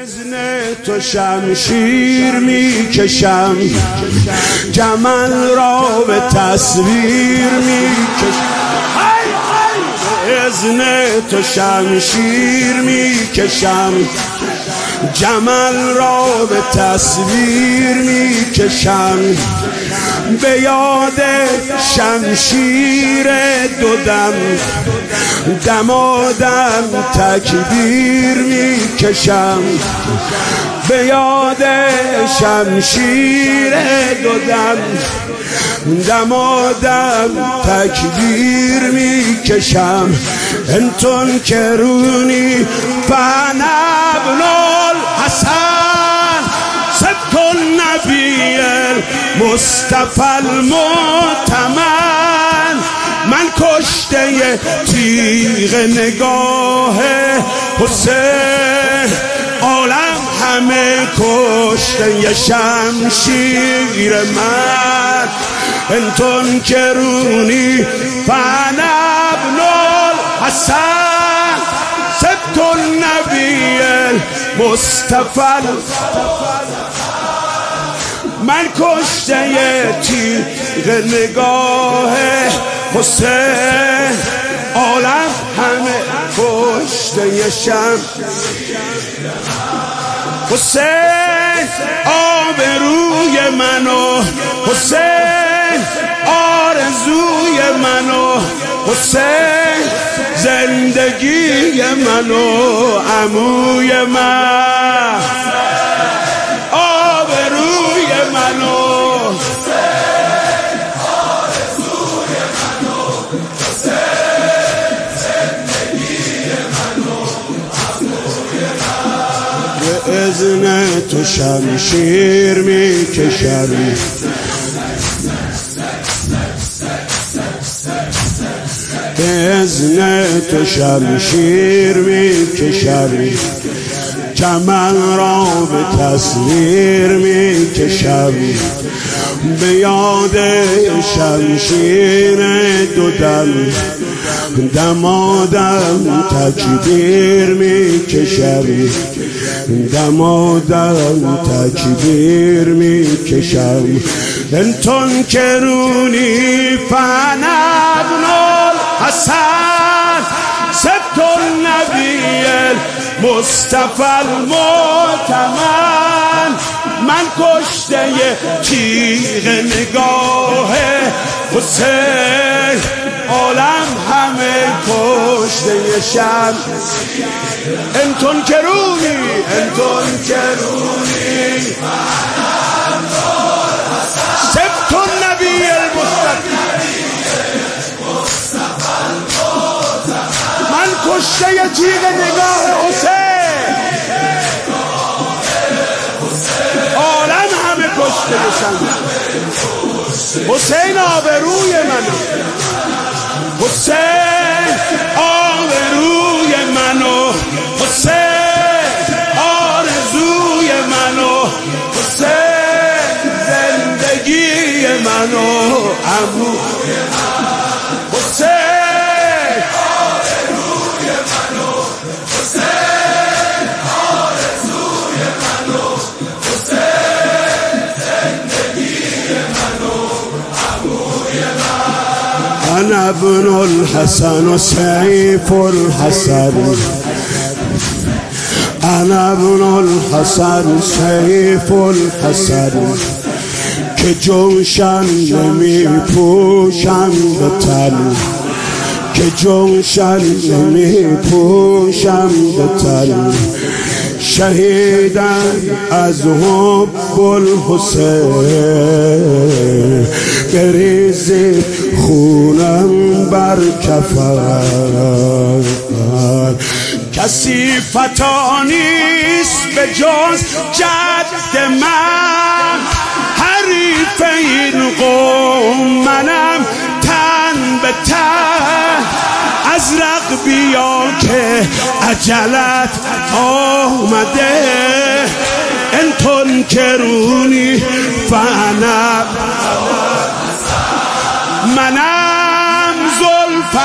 اذن تو شمشیر میکشم، جمل را به تصویر میکشم. اذن تو شمشیر میکشم، جمل را به تصویر میکشم. به یاد شمشیر دو دم، دمادم تکبیر میکشم. به یاد شمشیر دو دم، دمادم تکبیر میکشم. انتون کرونی فانا ابن الحسن، سبت النبی المصطفى المؤتمن. من کشته تیغ نگاه حسین، عالم همه کشته شمشیر من. انتون کرونی فانا ابن الحسن، سبت النبی المصطفى. من کشته تیغ نگاه حسین، عالم همه کشته شمشیر. حسین آبروی منو، حسین آرزوی منو، حسین زندگی منو، عموی من آبروی منو، حسین آرزوی منو، حسین زندگی منو، عموی من. به اذن تو شمشیر میکشم، به اذن تو شمشیر میکشم، جمل را به تصویر میکشم. به یاد شمشیر دو دم، دمادم تکبیر میکشم. دمادم تکبیر میکشم. انتون کرونی فانا ابن الحسن، سبت النبی المصطفى المؤتمن. من کشته تیغ نگاه حسین، عالم همه کشته شم. انتون کرونی، انتون کرونی سبت النبی المصطفى. من کشته تیغ نگاه حسین، عالم همه کشته شم. حسین آبروی منو، حسین آبروی منو، حسین آرزوی منو، حسین زندگی منو، عموی من. حسین آبروی منو، حسین آرزوی منو، حسین زندگی منو، عموی من. انا ابن الحسن و سیف الحسن، انا ابن الحسن سیف الحسن. که جوشن نمی پوشم به تن، که جوشن نمی پوشم به تن. شهیدم از حب الحسین، بریزید خونم بر کفن. کسی فتا نیست به جز جد من، حریف این قوم منم تن به تن. ازرق بیا که عجلت آمده، انتون کرونی فانا. منم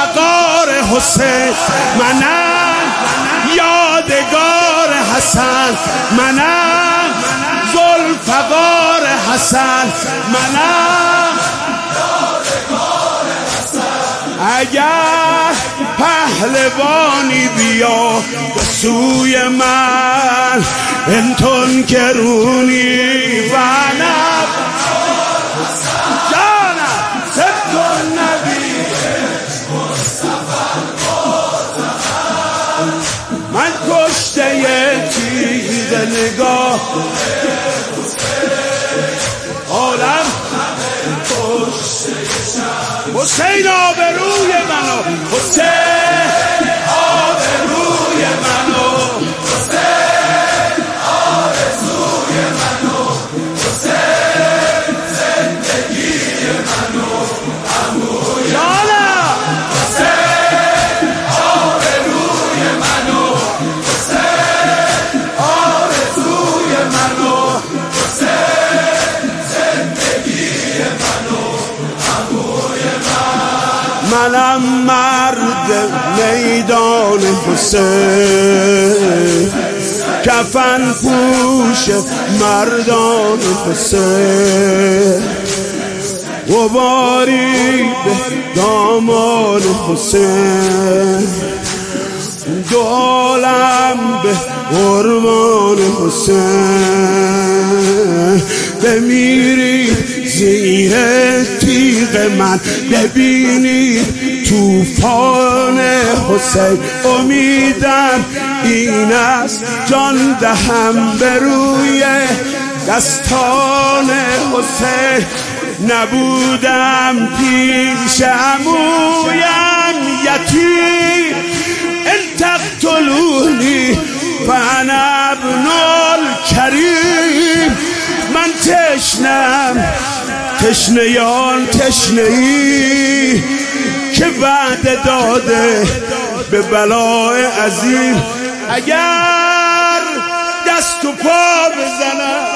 ذوالفقار حسین، منم یادگار حسن، منم ذوالفقار حسن، منم اگر پهلوانی بیا به سوی من انتون کرونی فنم جانم سبت نبی من کشته تیغ نگاه عالم حسین آبروی منو، حسین آبروی منو، حسین آرزوی منو، حسین زندگی منو، عموی جانم حسین آبروی منو، حسین آرزوی منو، حسین زندگی منو، عموی منم مرد میدان حسین، کفن پوش مردان حسین، غباری به دامان حسین، دو عالم به قربان حسین، بمیری زیر تیغ من ببینی توفان حسین، امیدم این است جان دهم به روی دستان حسین، نبودم پیش عمویم یتیم، ان تقتلونی فانا ابن الکریم، من تشنم تشنیان تشنهی که وعده داده به بلای عظیم، اگر دست و پا بزنم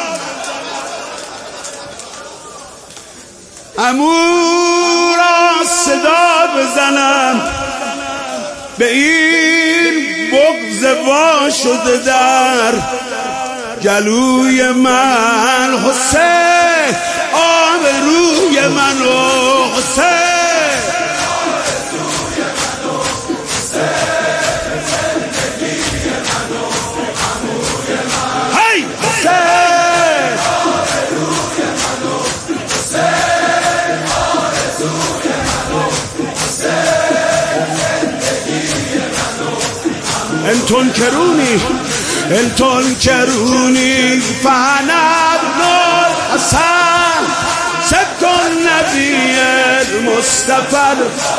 عمو را صدا بزنم، به این بغض وا شده در گلوی من، حسین آبروی منو، حسین هی حسین انتون کرونی انتون کرونی فانا ابن الحسن، سبت النبی المصطفى،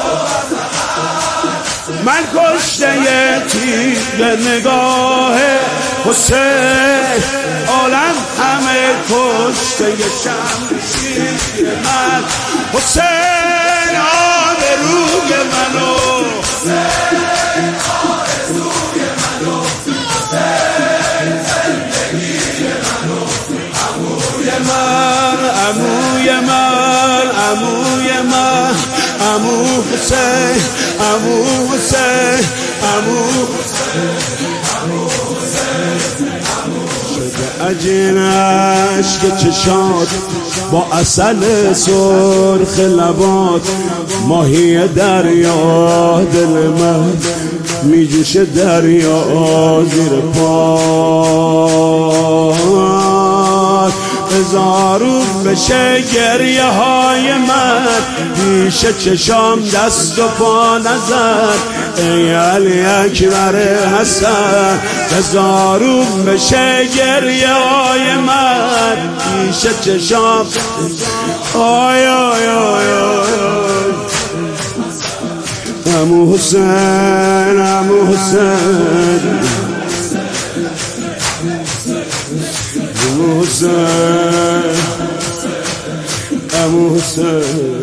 من کشته تیغ نگاه حسین، عالم همه کشته شمشیر من، حسین آبروی منو، حسین آرزوی منو، حسین زندگی منو، عموی من، عموی من، عموی من، عمو حسین، عمو حسین، عمو حسین، عمو حسین، شده عجین اشک چشات با عسل سرخ لبات، ماهی دریا دل من میجوشه دریا زیر پات، هزارو بشه گریه های من پیش چشام دست و پا نزد، ای علی اکبر حسن، هزارو بشه گریه های من پیش چشام، آی آی آی آی عمو حسین، عمو حسین، عمو حسین، عمو حسین.